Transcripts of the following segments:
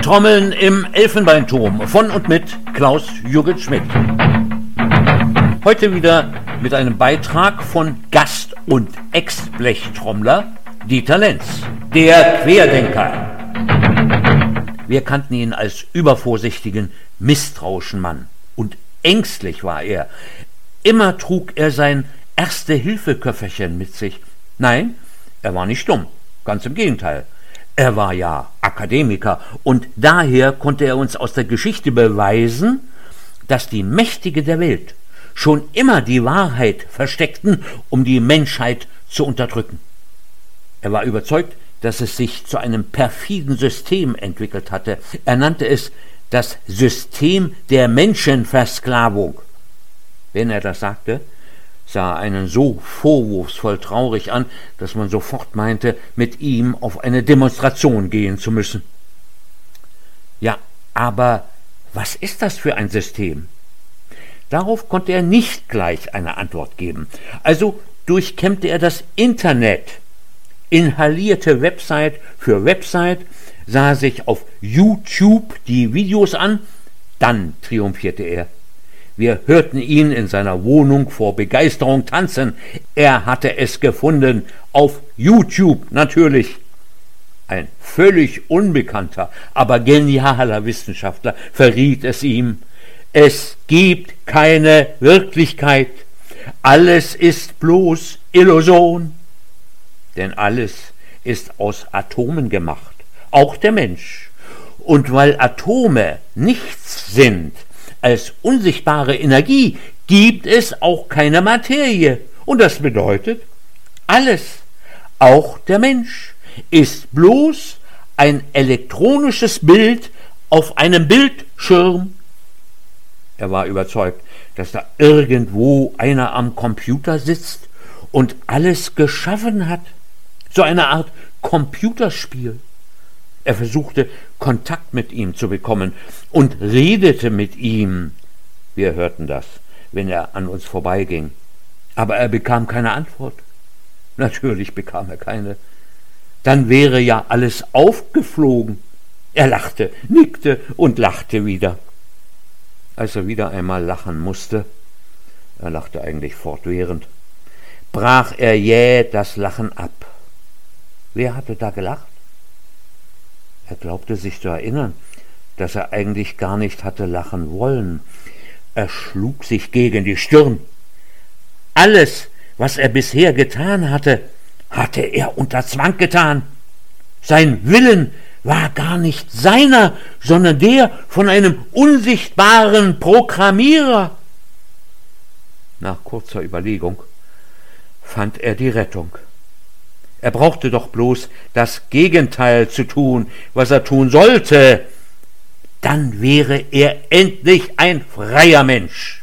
Trommeln im Elfenbeinturm von und mit Klaus-Jürgen Schmidt. Heute wieder mit einem Beitrag von Gast- und Ex-Blechtrommler Dieter Lenz, der Querdenker. Wir kannten ihn als übervorsichtigen, misstrauischen Mann. Und ängstlich war er. Immer trug er sein Erste-Hilfe-Köfferchen mit sich. Nein, er war nicht dumm, ganz im Gegenteil. Er war ja Akademiker und daher konnte er uns aus der Geschichte beweisen, dass die Mächtigen der Welt schon immer die Wahrheit versteckten, um die Menschheit zu unterdrücken. Er war überzeugt, dass es sich zu einem perfiden System entwickelt hatte. Er nannte es das System der Menschenversklavung. Wenn er das sagte, sah einen so vorwurfsvoll traurig an, dass man sofort meinte, mit ihm auf eine Demonstration gehen zu müssen. Ja, aber was ist das für ein System? Darauf konnte er nicht gleich eine Antwort geben. Also durchkämmte er das Internet, inhalierte Website für Website, sah sich auf YouTube die Videos an, dann triumphierte er. Wir hörten ihn in seiner Wohnung vor Begeisterung tanzen. Er hatte es gefunden, auf YouTube natürlich. Ein völlig unbekannter, aber genialer Wissenschaftler verriet es ihm. Es gibt keine Wirklichkeit. Alles ist bloß Illusion. Denn alles ist aus Atomen gemacht, auch der Mensch. Und weil Atome nichts sind als unsichtbare Energie, gibt es auch keine Materie. Und das bedeutet, alles, auch der Mensch, ist bloß ein elektronisches Bild auf einem Bildschirm. Er war überzeugt, dass da irgendwo einer am Computer sitzt und alles geschaffen hat. So eine Art Computerspiel. Er versuchte, Kontakt mit ihm zu bekommen und redete mit ihm. Wir hörten das, wenn er an uns vorbeiging. Aber er bekam keine Antwort. Natürlich bekam er keine. Dann wäre ja alles aufgeflogen. Er lachte, nickte und lachte wieder. Als er wieder einmal lachen musste, er lachte eigentlich fortwährend, brach er jäh das Lachen ab. Wer hatte da gelacht? Er glaubte sich zu erinnern, dass er eigentlich gar nicht hatte lachen wollen. Er schlug sich gegen die Stirn. Alles, was er bisher getan hatte, hatte er unter Zwang getan. Sein Willen war gar nicht seiner, sondern der von einem unsichtbaren Programmierer. Nach kurzer Überlegung fand er die Rettung. Er brauchte doch bloß das Gegenteil zu tun, was er tun sollte. Dann wäre er endlich ein freier Mensch.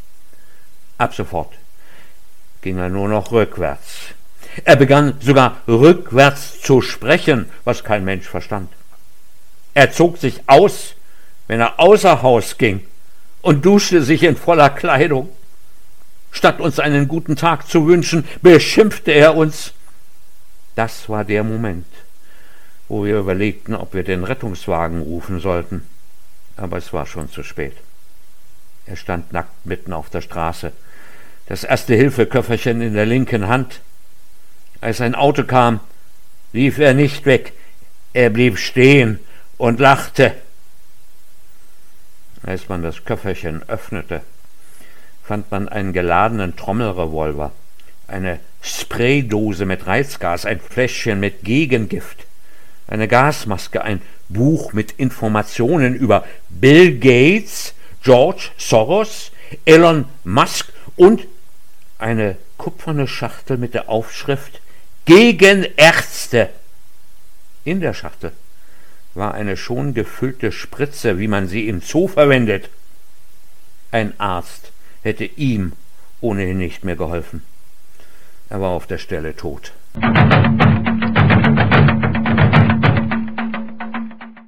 Ab sofort ging er nur noch rückwärts. Er begann sogar rückwärts zu sprechen, was kein Mensch verstand. Er zog sich aus, wenn er außer Haus ging, und duschte sich in voller Kleidung. Statt uns einen guten Tag zu wünschen, beschimpfte er uns. Das war der Moment, wo wir überlegten, ob wir den Rettungswagen rufen sollten. Aber es war schon zu spät. Er stand nackt mitten auf der Straße, das Erste-Hilfe-Köfferchen in der linken Hand. Als ein Auto kam, lief er nicht weg. Er blieb stehen und lachte. Als man das Köfferchen öffnete, fand man einen geladenen Trommelrevolver, eine Spraydose mit Reizgas, ein Fläschchen mit Gegengift, eine Gasmaske, ein Buch mit Informationen über Bill Gates, George Soros, Elon Musk und eine kupferne Schachtel mit der Aufschrift »Gegen Ärzte«. In der Schachtel war eine schon gefüllte Spritze, wie man sie im Zoo verwendet. Ein Arzt hätte ihm ohnehin nicht mehr geholfen. Er war auf der Stelle tot.